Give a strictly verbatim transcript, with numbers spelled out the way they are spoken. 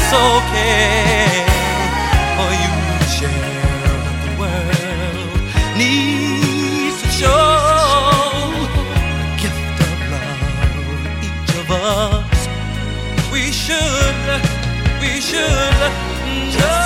it's okay for you to share. The world needs to show the gift of love. Each of us, we should, we should just